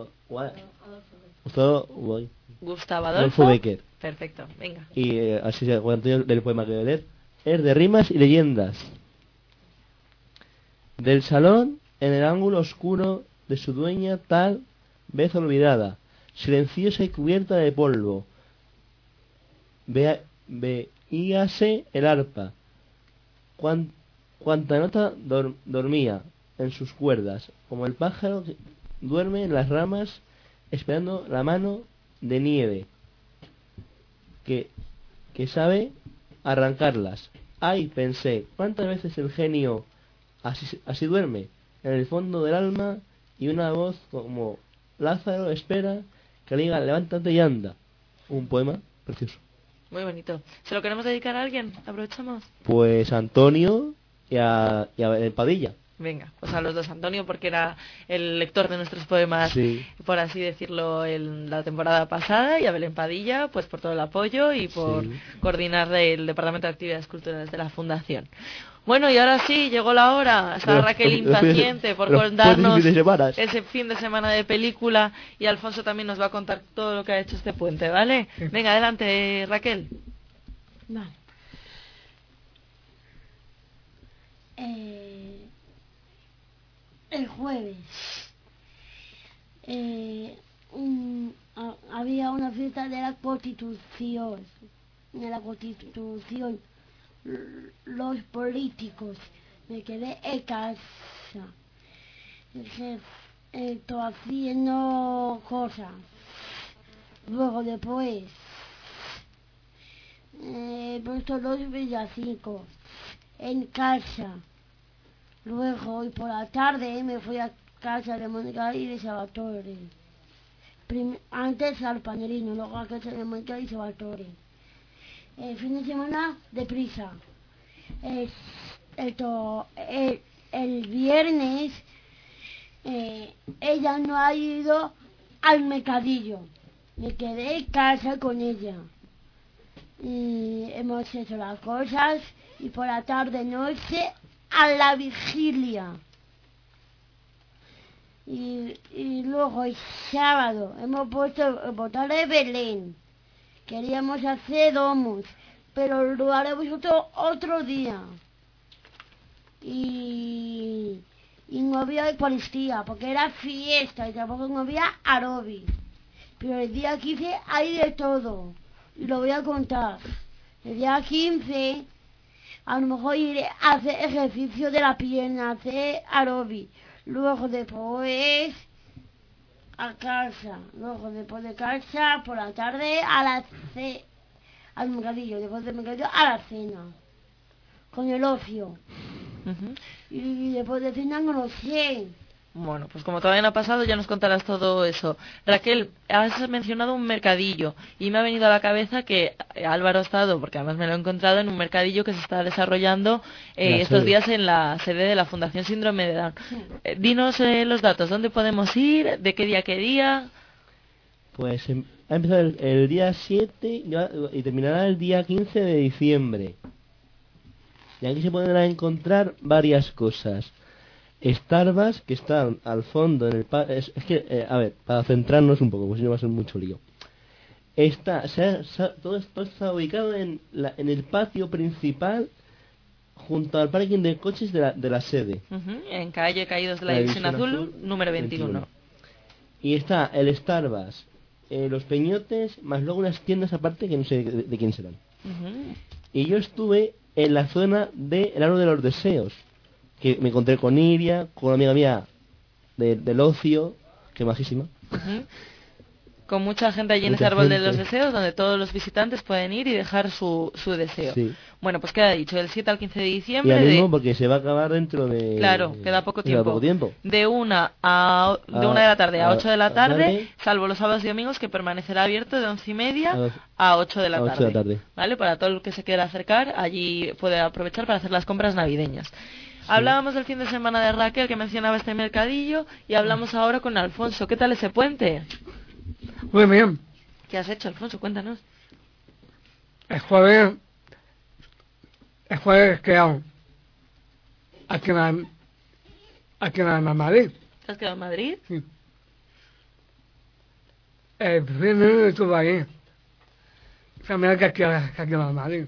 Adolfo Becker. Perfecto, venga. Y así se llama Antonio del poema que voy a leer. Es de rimas y leyendas. Del salón, en el ángulo oscuro de su dueña tal vez olvidada, silenciosa y cubierta de polvo, veíase el arpa, cuanta nota dormía en sus cuerdas, como el pájaro que duerme en las ramas esperando la mano de nieve que sabe arrancarlas. Ay, pensé, ¿cuántas veces el genio así duerme en el fondo del alma, y una voz como Lázaro espera que le diga levántate y anda? Un poema precioso. Muy bonito. ¿Se lo queremos dedicar a alguien? Aprovechamos. Pues a Antonio y a Padilla. Venga, pues a los dos, Antonio, porque era el lector de nuestros poemas, sí, por así decirlo, en la temporada pasada, y a Belén Padilla, pues por todo el apoyo y por coordinar el Departamento de Actividades Culturales de la Fundación. Bueno, y ahora sí, llegó la hora. Está Raquel impaciente por contarnos ese fin de semana de película, y Alfonso también nos va a contar todo lo que ha hecho este puente, ¿vale? Venga, adelante, Raquel. Vale. El jueves había una fiesta de la Constitución. De la Constitución, los políticos. Me quedé en casa. Estoy haciendo cosas. Luego después he puesto los villancicos en casa. Luego, y por la tarde, me fui a casa de Mónica y de Salvatore. Antes al Panerino, luego a casa de Mónica y Salvatore. El fin de semana, deprisa. El viernes, ella no ha ido al mercadillo. Me quedé en casa con ella. Y hemos hecho las cosas, y por la tarde, noche, a la vigilia. Y luego el sábado hemos puesto el portal de Belén. Queríamos hacer domos, pero lo haremos otro día. Y no había Eucaristía, porque era fiesta, y tampoco no había arobi. Pero el día 15 hay de todo, y lo voy a contar. El día 15... a lo mejor iré a hacer ejercicio de la pierna, hacer aeróbic. Luego después a casa. Luego después de casa, por la tarde al mercadillo. Después del mercadillo a la cena. Con el ocio. Y después de cena no lo sé. Bueno, pues como todavía no ha pasado, ya nos contarás todo eso. Raquel, has mencionado un mercadillo y me ha venido a la cabeza que Álvaro ha estado, porque además me lo he encontrado, en un mercadillo que se está desarrollando estos días en la sede de la Fundación Síndrome de Down. Dinos los datos, ¿dónde podemos ir? ¿De qué día? Pues ha empezado el día 7 y terminará el día 15 de diciembre. Y aquí se podrán encontrar varias cosas. Starbucks, que están al fondo en el a ver, para centrarnos un poco, pues si no va a ser mucho lío. Todo esto está ubicado en el patio principal, junto al parking de coches de la sede. En calle Caídos de la División Azul, número 21. Y está el Starbucks, los Peñotes, más luego unas tiendas aparte que no sé de quién serán. Y yo estuve en la zona del Árbol de los Deseos, que me encontré con Iria, con una amiga mía del ocio, que es majísima. Con mucha gente allí en ese árbol de los deseos, donde todos los visitantes pueden ir y dejar su deseo. Sí. Bueno, pues queda dicho, del 7 al 15 de diciembre. Y mismo porque se va a acabar dentro de... Claro, queda poco tiempo. De 1 de la tarde a 8 de la tarde, salvo los sábados y domingos, que permanecerá abierto de 11:30 a 8 de la tarde. ¿Vale? Para todo el que se quiera acercar, allí puede aprovechar para hacer las compras navideñas. Hablábamos del fin de semana de Raquel, que mencionaba este mercadillo, y hablamos ahora con Alfonso. ¿Qué tal ese puente? Muy bien. ¿Qué has hecho, Alfonso? Cuéntanos. El jueves quedado aquí en Madrid. ¿Te has quedado en Madrid? Sí. El fin de estuve ahí. También hay que aquí en Madrid.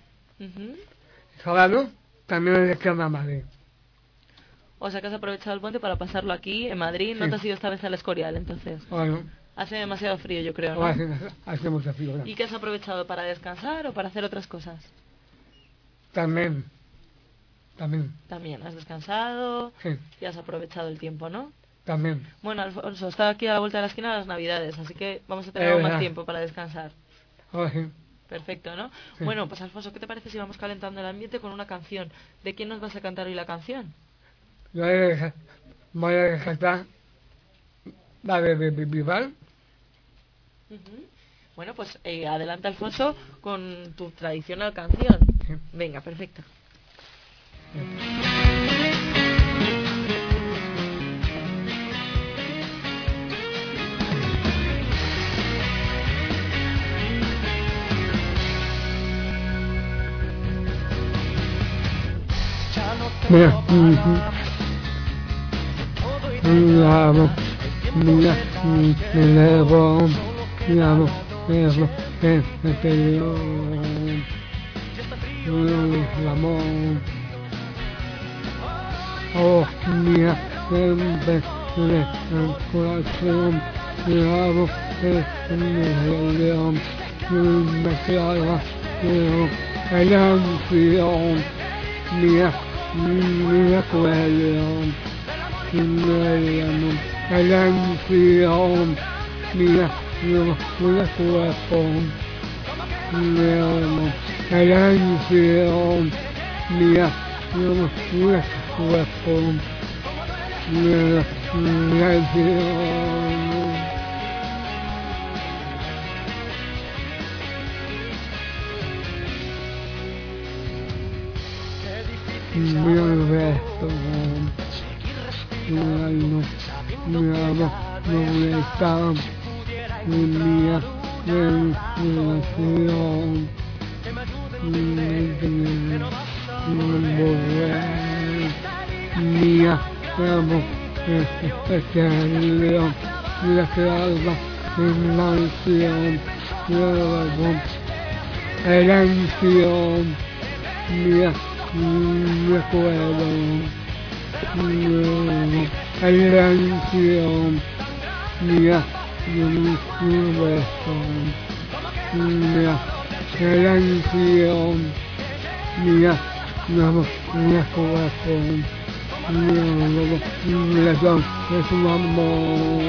Sábado también hay que ir a Madrid. O sea que has aprovechado el puente para pasarlo aquí, en Madrid. No Sí. te has ido esta vez al Escorial, entonces. Bueno, Hace demasiado frío, yo creo, ¿no? hace mucho frío. ¿No? ¿Y qué has aprovechado? ¿Para descansar o para hacer otras cosas? También. También, has descansado Sí. y has aprovechado el tiempo, ¿no? También. Bueno, Alfonso, está aquí a la vuelta de la esquina las Navidades, así que vamos a tener más verdad. tiempo para descansar. Sí. Perfecto, ¿no? Sí. Bueno, pues Alfonso, ¿qué te parece si vamos calentando el ambiente con una canción? ¿De quién nos vas a cantar hoy la canción? Yo voy a cantar la de Bisbal. Bueno, pues adelante, Alfonso, con tu tradicional canción. Sí. Venga, perfecto. Mira, mira, me levo, el amor. Oh, mira, siempre el corazón, miramos el león, me clava, el anción, mira, mira con el león, el anción, mira, mira con el corazón, el anción, mira, mira corazón, mira, es un amor.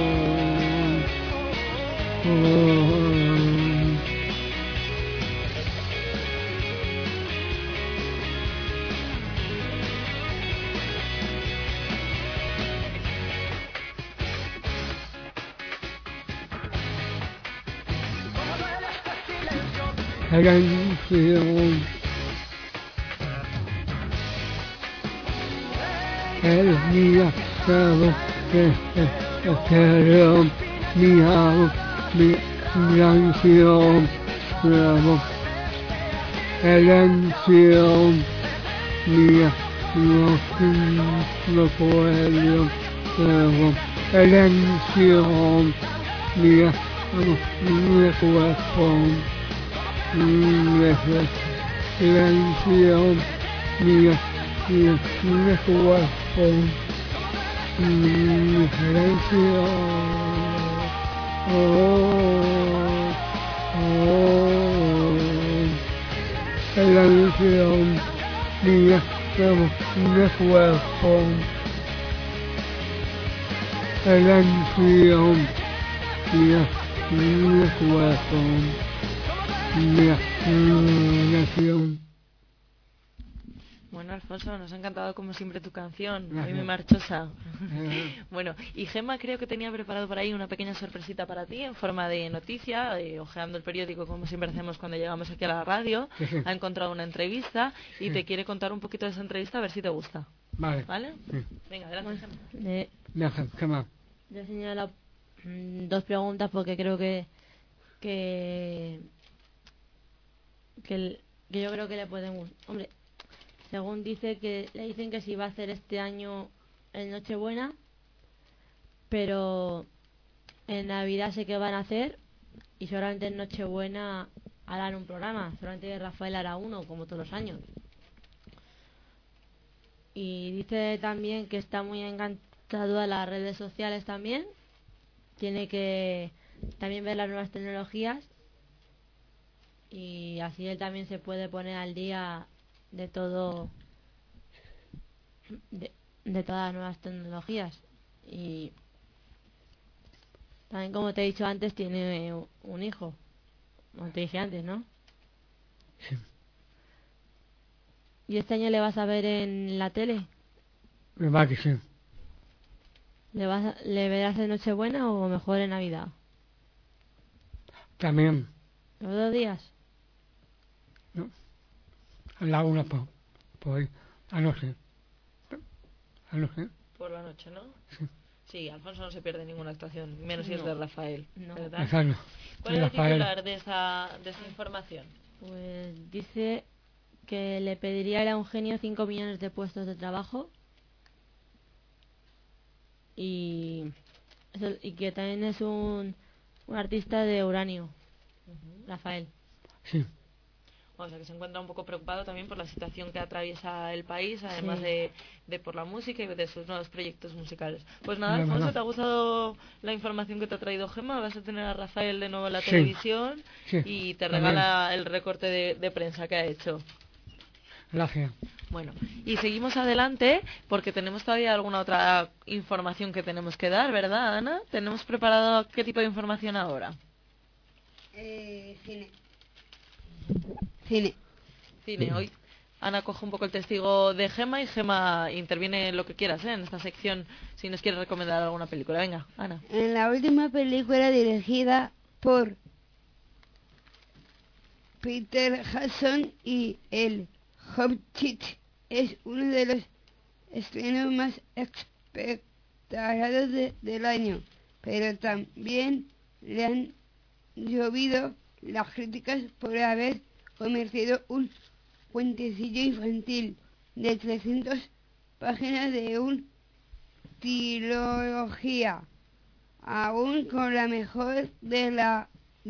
El anción, el mía, quiero mi anción, el anción, mía, no puedo, el anción, mía, mi corazón. Silencio, mía, mi corazón, silencio, silencio, mía, mi corazón, silencio, mía, mi corazón. Mira, nación. Bueno, Alfonso, nos ha encantado como siempre tu canción, muy marchosa. Bueno, y Gemma creo que tenía preparado por ahí una pequeña sorpresita para ti en forma de noticia, ojeando el periódico como siempre hacemos cuando llegamos aquí a la radio. Ha encontrado una entrevista y te quiere contar un poquito de esa entrevista a ver si te gusta. Vale. ¿Vale? Sí. Venga, adelante, Gemma. Venga, Gemma. Yo he señalado dos preguntas porque creo que yo creo que le pueden gustar. Hombre, según dice que le dicen que si va a hacer este año en Nochebuena, pero en Navidad sé que van a hacer y solamente en Nochebuena harán un programa. Solamente Rafael hará uno, como todos los años. Y dice también que está muy encantado a las redes sociales también. Tiene que también ver las nuevas tecnologías y así él también se puede poner al día de todo, de todas las nuevas tecnologías. Y también, como te he dicho antes, tiene un hijo, como te dije antes, ¿no? Sí. ¿Y este año le vas a ver en la tele? Me va que sí. ¿Le verás en Nochebuena o mejor en Navidad? También. ¿Los 2 días? No. La una por ahí. Anoche. Por la noche, ¿no? Sí. Sí, Alfonso no se pierde ninguna actuación, menos si es de Rafael, No. ¿verdad? Exacto. ¿Cuál es el titular de esa información? Pues dice que le pediría a Eugenio 5 millones de puestos de trabajo y que también es un artista de uranio, Rafael. Sí. O sea, que se encuentra un poco preocupado también por la situación que atraviesa el país, además Sí. de por la música y de sus nuevos proyectos musicales. Pues nada, No, Alfonso, no. ¿te ha gustado la información que te ha traído Gemma? Vas a tener a Rafael de nuevo en la Sí. televisión Sí, y te también. regala el recorte de prensa que ha hecho. Gracias. Bueno, y seguimos adelante porque tenemos todavía alguna otra información que tenemos que dar, ¿verdad, Ana? ¿Tenemos preparado qué tipo de información ahora? Cine. Cine. Hoy Ana coge un poco el testigo de Gemma y Gemma interviene en lo que quieras, en esta sección, si nos quieres recomendar alguna película. Venga, Ana. En la última película dirigida por Peter Jackson y El Hobbit es uno de los estrenos más esperados del año, pero también le han llovido las críticas por haber convertido un cuentecillo infantil de 300 páginas de una trilogía, aún con la mejor de las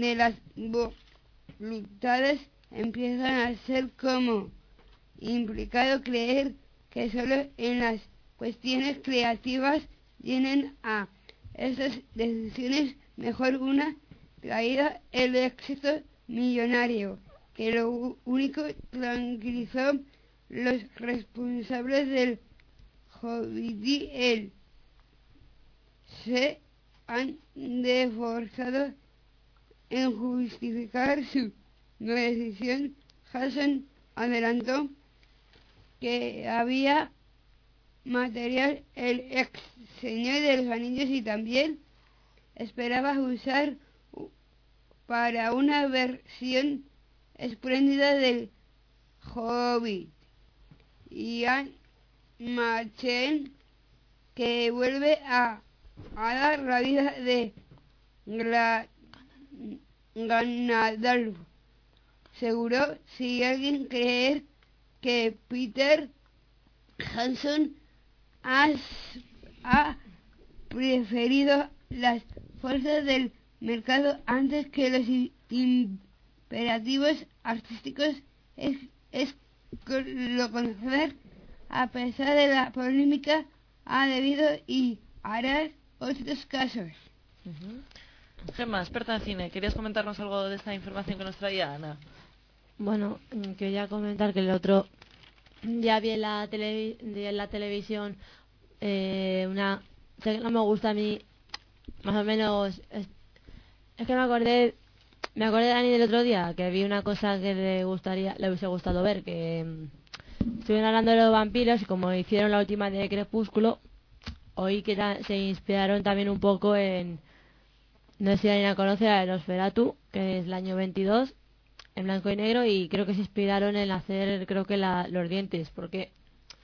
voluntades empiezan a ser como implicado creer que solo en las cuestiones creativas vienen a esas decisiones mejor una traída el éxito millonario, que lo único tranquilizó los responsables del Hobbit él se han esforzado en justificar su decisión. Jackson adelantó que había material el ex Señor de los Anillos y también esperaba usar para una versión espléndida del Hobbit. Ian McKellen, que vuelve a dar la vida de Gandalf, aseguró: si alguien cree que Peter Jackson ha preferido las fuerzas del mercado antes que los imperativos artísticos, es lo conocer, a pesar de la polémica, ha debido y hará otros casos. Gemma, experta en cine, ¿querías comentarnos algo de esta información que nos traía Ana? Bueno, quería comentar que el otro día vi en la televisión una... Sé que no me gusta a mí, más o menos... Es que me acordé de Dani del otro día, que vi una cosa que le hubiese gustado ver, que estuvieron hablando de los vampiros y como hicieron la última de Crepúsculo, oí que se inspiraron también un poco en... No sé si alguien la conoce, a Nosferatu, que es el año 22, en blanco y negro, y creo que se inspiraron en hacer, creo que los dientes, porque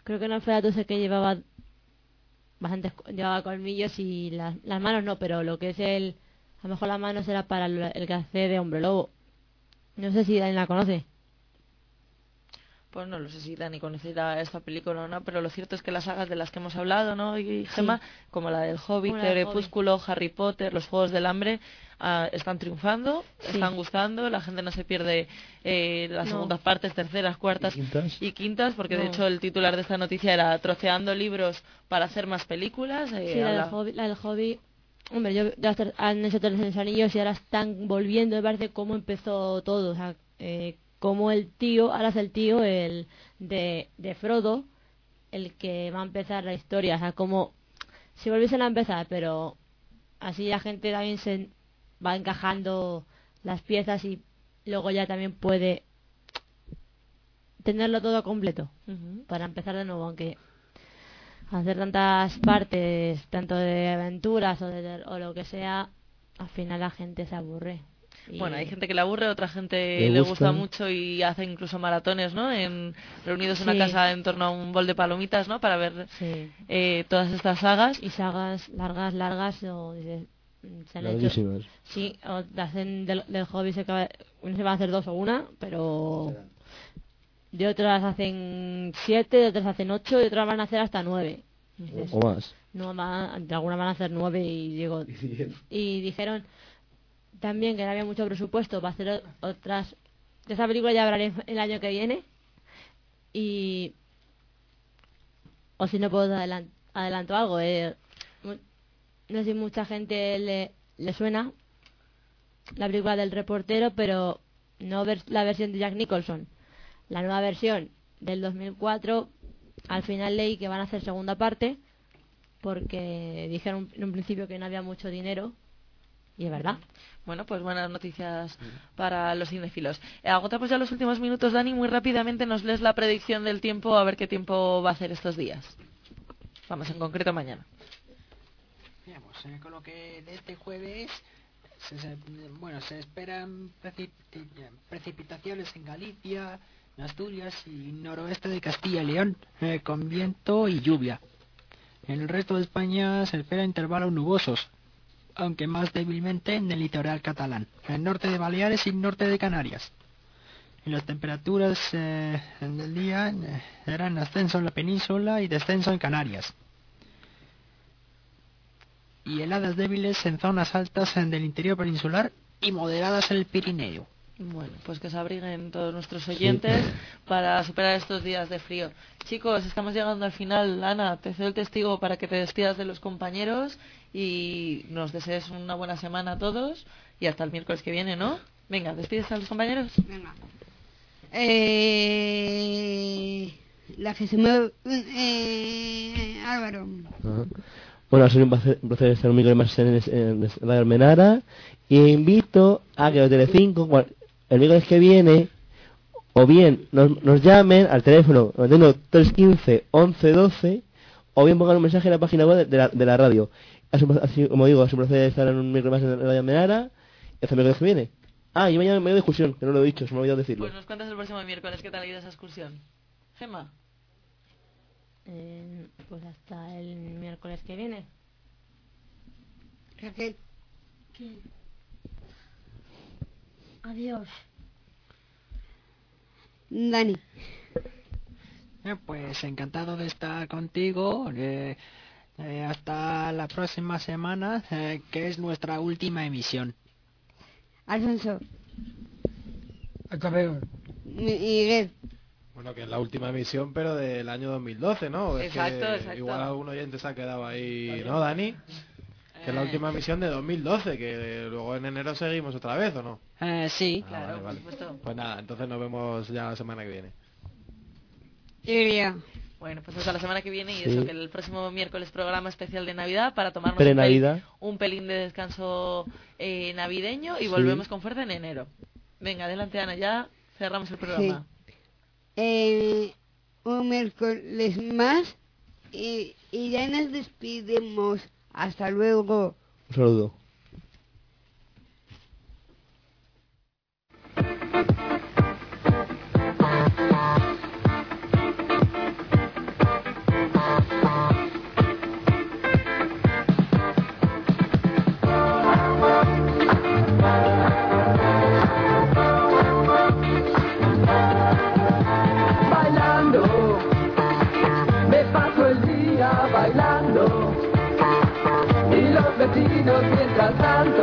creo que Nosferatu sé que llevaba llevaba colmillos y las manos no, pero lo que es a lo mejor las manos era para el que hace de hombre lobo. No sé si Dani la conoce. Pues no lo sé si Dani conocerá esta película o no, pero lo cierto es que las sagas de las que hemos hablado, ¿no? Y Gemma, Sí. como la del Hobbit, Como la del Crepúsculo, Harry Potter, los Juegos del Hambre, están triunfando, Sí. están gustando, la gente no se pierde las No. segundas partes, terceras, cuartas y quintas, porque de No. hecho el titular de esta noticia era troceando libros para hacer más películas. Sí, la del Hobbit. Hombre, han hecho Tres Anillos y ahora están volviendo, me parece, cómo empezó todo. O sea, como el tío, ahora es el tío de Frodo, el que va a empezar la historia. O sea, como si volviesen a empezar, pero así la gente también se va encajando las piezas y luego ya también puede tenerlo todo completo para empezar de nuevo, aunque hacer tantas partes, tanto de aventuras o lo que sea, al final la gente se aburre. Bueno, hay gente que le aburre, otra gente Le le gusta. gusta mucho y hace incluso maratones, ¿no? Reunidos en una Sí. casa en torno a un bol de palomitas, ¿no? Para ver Sí. todas estas sagas. Y sagas largas o se han hecho. Larguísimas. Sí, o hacen del hobby se van a hacer 2 o 1, pero de otras hacen 7, de otras hacen 8, de otras van a hacer hasta 9. O más. No, de algunas van a hacer 9 y digo. Y dijeron también que no había mucho presupuesto para hacer otras. De esa película ya hablaré el año que viene. Y. O si no puedo adelanto algo. No sé si mucha gente le suena la película del reportero, pero no la versión de Jack Nicholson. La nueva versión del 2004, al final leí que van a hacer segunda parte porque dijeron en un principio que no había mucho dinero y es verdad. Bueno, pues buenas noticias para los cinéfilos. Agotamos ya los últimos minutos, Dani, muy rápidamente nos lees la predicción del tiempo, a ver qué tiempo va a hacer estos días. Vamos, en concreto mañana. Veamos, con lo que de este jueves se esperan precipitaciones en Galicia, en Asturias y noroeste de Castilla y León, con viento y lluvia. En el resto de España se espera intervalos nubosos, aunque más débilmente en el litoral catalán, en el norte de Baleares y norte de Canarias. Y las temperaturas del día eran ascenso en la península y descenso en Canarias. Y heladas débiles en zonas altas del interior peninsular y moderadas en el Pirineo. Bueno, pues que se abriguen todos nuestros oyentes para superar estos días de frío. Chicos, estamos llegando al final. Ana, te cedo el testigo para que te despidas de los compañeros y nos desees una buena semana a todos y hasta el miércoles que viene, ¿no? Venga, despides a los compañeros. Venga. La que se mueve... Álvaro. Ajá. Bueno, ha sido un placer estar un micro más en Radio Almenara y invito a que los Telecinco el miércoles que viene o bien nos llamen al teléfono 315 11 12 o bien pongan un mensaje en la página web de la radio. Así como digo, es un placer estar en un micro más en Radio Almenara y hasta el miércoles que viene. Y mañana me voy de excursión, que no lo he dicho, se me ha olvidado decirlo. Pues nos cuentas el próximo miércoles qué tal ha ido esa excursión. Gemma. Pues hasta el miércoles que viene. Raquel. Adiós. Dani. Pues encantado de estar contigo. Hasta la próxima semana, que es nuestra última emisión. Alfonso. Hasta luego. Miguel. Bueno, que es la última emisión, pero del año 2012, ¿no? Exacto, es que exacto. Igual algún oyente se ha quedado ahí, ¿no, Dani? Que es la última emisión de 2012, que luego en enero seguimos otra vez, ¿o no? Sí. Claro, vale. por supuesto. Pues nada, entonces nos vemos ya la semana que viene. Iria. Bueno, pues hasta la semana que viene y Sí. eso, que el próximo miércoles programa especial de Navidad para tomarnos Pre-Navidad. un pelín de descanso navideño y Sí. volvemos con fuerza en enero. Venga, adelante Ana, ya cerramos el programa. Un miércoles más y ya nos despedimos. Hasta luego. Un saludo. mientras tanto